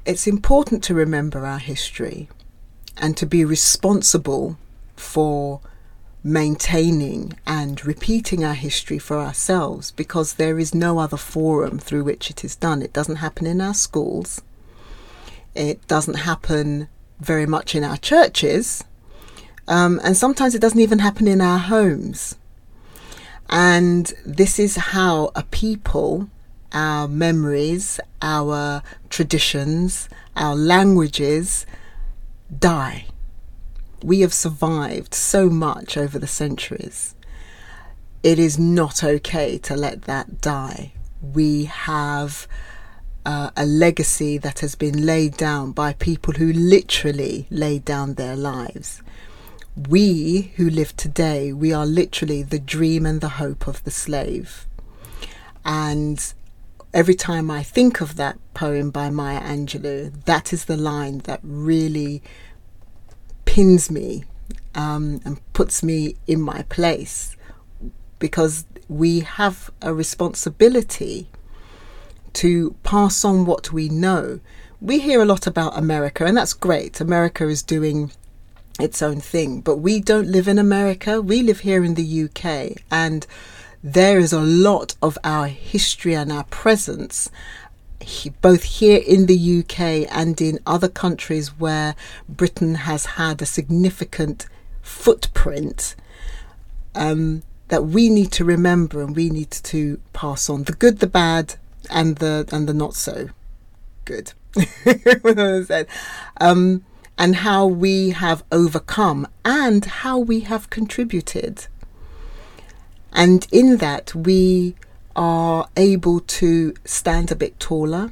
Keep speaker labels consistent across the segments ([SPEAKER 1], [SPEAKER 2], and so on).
[SPEAKER 1] it's important to remember our history and to be responsible for maintaining and repeating our history for ourselves, because there is no other forum through which it is done. It doesn't happen in our schools. It doesn't happen very much in our churches. And sometimes it doesn't even happen in our homes. And this is how a people, our memories, our traditions, our languages die. We have survived so much over the centuries. It is not okay to let that die. We have a legacy that has been laid down by people who literally laid down their lives. We who live today, we are literally the dream and the hope of the slave. And every time I think of that poem by Maya Angelou, that is the line that really pins me and puts me in my place, because we have a responsibility to pass on what we know. We hear a lot about America, and that's great. America is doing its own thing, but we don't live in America. We live here in the UK, and there is a lot of our history and our presence both here in the UK and in other countries where Britain has had a significant footprint, that we need to remember and we need to pass on the good, the bad, and the not so good. And how we have overcome and how we have contributed. And in that we are able to stand a bit taller,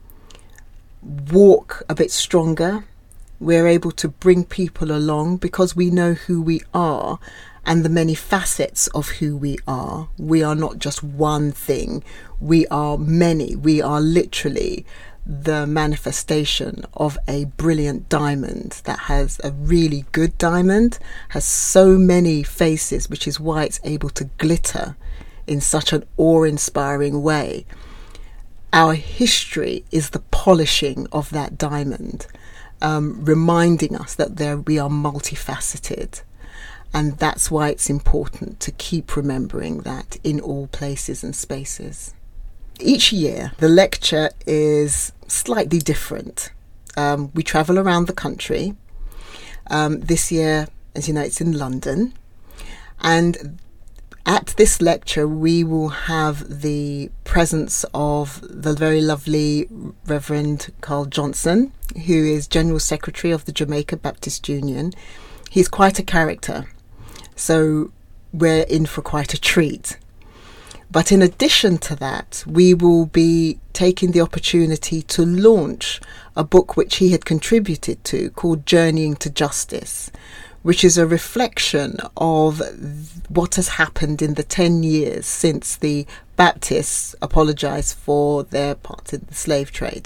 [SPEAKER 1] walk a bit stronger. We're able to bring people along because we know who we are and the many facets of who we are. We are not just one thing. We are many. We are literally the manifestation of a brilliant diamond that has a really good diamond, has so many faces, which is why it's able to glitter in such an awe-inspiring way. Our history is the polishing of that diamond, reminding us that we are multifaceted. And that's why it's important to keep remembering that in all places and spaces. Each year, the lecture is slightly different. We travel around the country. This year, as you know, it's in London. And at this lecture, we will have the presence of the very lovely Reverend Carl Johnson, who is General Secretary of the Jamaica Baptist Union. He's quite a character, so we're in for quite a treat. But in addition to that, we will be taking the opportunity to launch a book which he had contributed to called Journeying to Justice, which is a reflection of what has happened in the 10 years since the Baptists apologised for their part in the slave trade.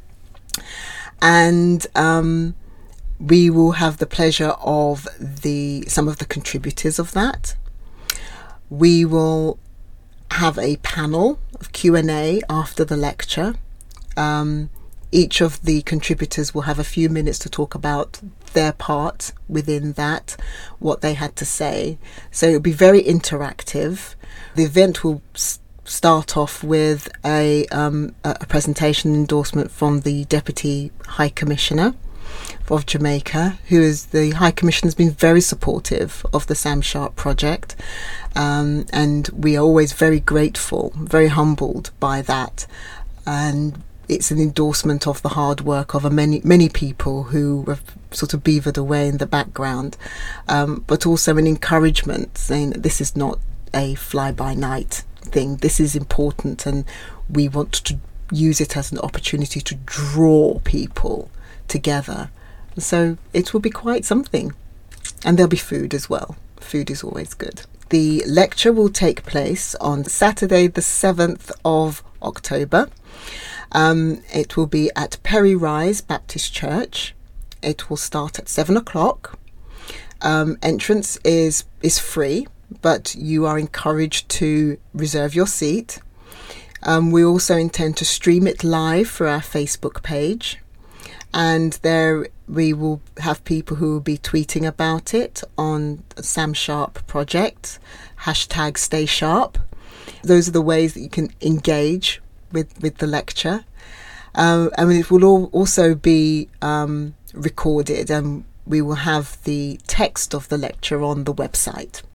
[SPEAKER 1] And we will have the pleasure of some of the contributors of that. We will have a panel of Q&A after the lecture. Each of the contributors will have a few minutes to talk about their part within that, what they had to say. So it'll be very interactive. The event will start off with a presentation endorsement from the Deputy High Commissioner of Jamaica, who is the High Commissioner, has been very supportive of the Sam Sharp project, and we are always very grateful, very humbled by that. And it's an endorsement of the hard work of many people who have sort of beavered away in the background, but also an encouragement saying that this is not a fly-by-night thing. This is important, and we want to use it as an opportunity to draw people together. So it will be quite something. And there'll be food as well. Food is always good. The lecture will take place on Saturday the 7th of October. It will be at Perry Rise Baptist Church. It will start at 7 o'clock. Entrance is free, but you are encouraged to reserve your seat. We also intend to stream it live for our Facebook page. and there we will have people who will be tweeting about it on Sam Sharp Project, hashtag Stay Sharp. Those are the ways that you can engage with the lecture. And it will also be recorded, and we will have the text of the lecture on the website.